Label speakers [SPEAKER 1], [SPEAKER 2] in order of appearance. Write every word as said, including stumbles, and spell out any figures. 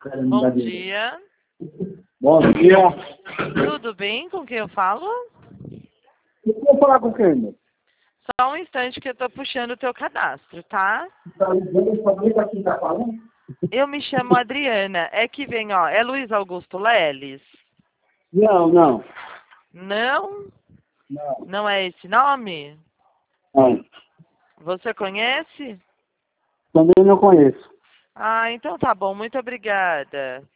[SPEAKER 1] Bom dia.
[SPEAKER 2] Bom dia.
[SPEAKER 1] Tudo bem? Com quem eu falo?
[SPEAKER 2] Eu vou falar com quem, meu?
[SPEAKER 1] Só um instante que eu tô puxando o teu cadastro, tá?
[SPEAKER 2] Tá ligando pra mim pra quem tá falando?
[SPEAKER 1] Eu me chamo Adriana. É que vem, ó, é Luiz Augusto Leles?
[SPEAKER 2] Não, não.
[SPEAKER 1] Não?
[SPEAKER 2] Não.
[SPEAKER 1] Não é esse nome?
[SPEAKER 2] Não.
[SPEAKER 1] Você conhece?
[SPEAKER 2] Também não conheço.
[SPEAKER 1] Ah, então tá bom. Muito obrigada.